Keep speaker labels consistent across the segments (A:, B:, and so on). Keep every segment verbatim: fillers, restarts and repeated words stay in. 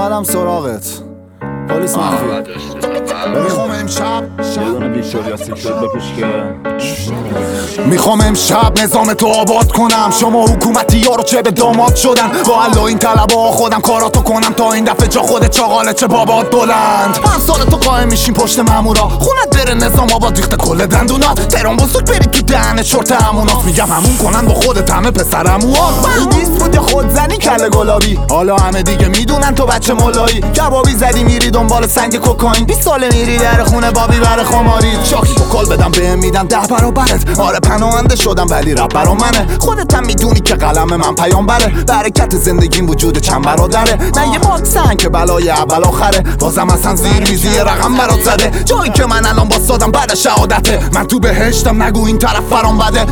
A: اومدم سراغت پلیس مخفی. میخوام امشب
B: یادونه ویکتوریا سیکرت بپوش که
A: میخوام امشب نظام تو آباد کنم. شما حکومتی ها رو چه به داماد شدن، با الله این طلبا خودم کاراتو کنم تا این دفعه جا خود چاقاله چه بابات بلند. هم سال تو قایم میشیم پشت مامورا، خونت بره نظام آباد ریخته کل دندونا. تهران بزرگ بری تو دهن چرت همونات، میگم همون کنن با خودت همه پسرموها. من بیست بود یا خودزنی کله گلابی، حالا همه دیگه میدونن تو بچه مولایی. کبابی زدی میری دنبال سنگ کوکائین، بیست ساله میری در خونه بابی بر خماری. شاکی با کال بدم بهم میدم ده برابرت. آره پناهنده شدم ولی رپ برا منه، خودت هم میدونی که قلم من پیامبره. برکت زندگیم وجود چند برادره، نه یه باکسن که بلای اول آخره. بازم اصلا زیر میزی یه رقم برات زده، جایی که من الان باستادم بعد شهادته. من تو بهشتم نگو این طرف فرام بده.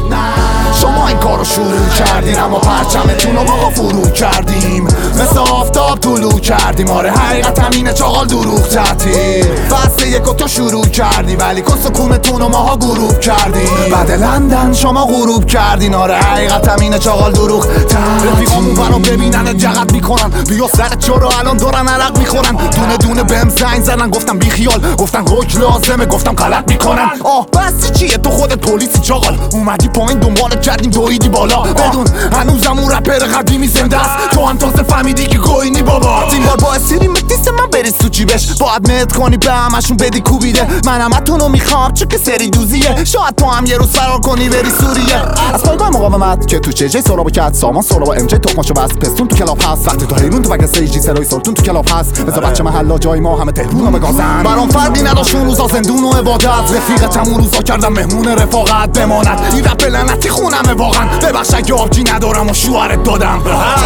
A: شما این کارو شروع کردین اما پرچمتون رو ما فرو کردیم. مثل آفتاب طلوع کردیم، آره حقیقت همینه چاقال دروغ تعطیل. فصل یکو تو شروع کردی ولی کس کونتون رو ماها غروب کردیم. بعد لندن شما غروب کردین، آره حقیقت همینه چاقال دروغ تعطیل. رفیقامون برام ببینن جغت میکنن، بیا سرت چرا الان دارن عرق میخورن. دونه دونه بهم زنگ زدن گفتم بی خیال، گفتن حکم لازمه گفتم غلط میکنن. آه بس چیه تو خودت پلیسی چاقال، اومدی پایین دنبالت کردیم دویدی بالا. بدون هنوزم اون رپر قدیمی زنده است، تو هم تازه فهمیدی که گوینی بابا. این بار با اسیری متیست من بریز تو جیبش، باید مهد کنی به همشون بدی کوبیده. من همتونو میخوام چون که سری دوزیه، شاید تو هم یه روز فرار کنی بری سوریه. از پایگاه مقاومت که تو چجه سرابو کرد سامان سرابو ام جی تخماشو بس پستون تو کلاب هست. وقتی تو حیرون تو بگه سیجی سرای سلطون تو کلاب هست. بذار بچه محلا جای ما همه تهرون هم گازن. برام فرقی نداشت اون روزا زندون و عبادت، رفیقتم اون روزا کردم مهمون رفاقت بماند. این رپ لعنتی خونمه واقعا، ببخش اگه آبجی ندارم و شوهرت دادم.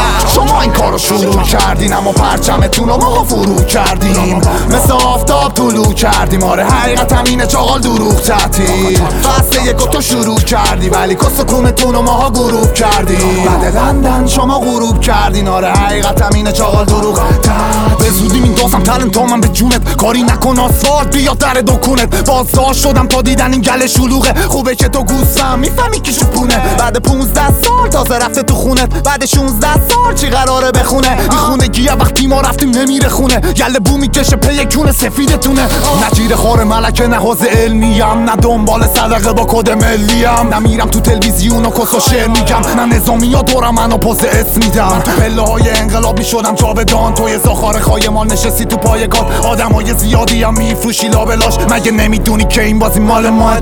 A: شما این کارو شروع کردین اما پرچمتون رو ما فرو کردیم. مثل آفتاب طلوع کردیم، آره حقیقت همینه چاقال دروغ تعطیل. فصل یکو تو شروع کردی ولی کس کونتون رو ماها غروب کردیم. بعد لندن شما غروب کردین، آره حقیقت همینه چاقال دروغ تعطیل. به زودی میندازم تلنت من به جونت، کاری نکن آسفالت بیا در دکونت. بازداشت شدم تا دیدن این گل شلوغه، خوبه که تو گوستم میفهمی کی شپونه. بعد پونزده سال تازه رفته تو خونت، بعد شونزده سال چی قراره بخونه. این خونگیه وقتی ما رفتیم نمیره خونه، گله بو میکشه پی کونه سفیدتونه. نجیر خور ملکه نه حوزه علمیم، نه دنبال صدقه با کد ملیم. نمیرم تو تلویزیون و کس و شعر میگم، نه نظامی ها دورم منو پوز اسم میدم. تو پله های انقلاب میشدم جاودان، توی زاخار خایمان نشستی تو پایگاه. آدم های زیادی هم میفروشی لابلاش، مگه نمیدونی که این بازی مال ما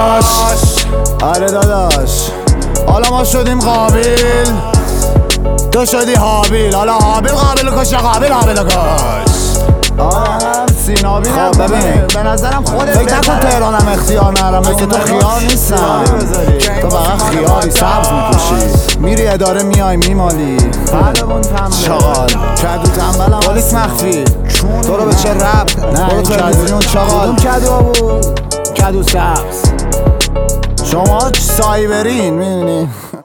A: داشت. آره داداش حالا ما شدیم قابل، تو شدی حابیل. حالا حابیل قابل کشه، قابل حابیل کش. آره سینابی خب ببین به نظرم خودت فکر نکن تهرانم اختیار نرم، مثل تو خیار نیستم. تو فقط خیاری سبز میپوشی، میری اداره میای میمالی. چاقال کدو تنبلم پلیس مخفی، تو رو به چه رب نه برو تلویزیون چاقال. کدو بود کدو سبز، شما سایبرین میدونی.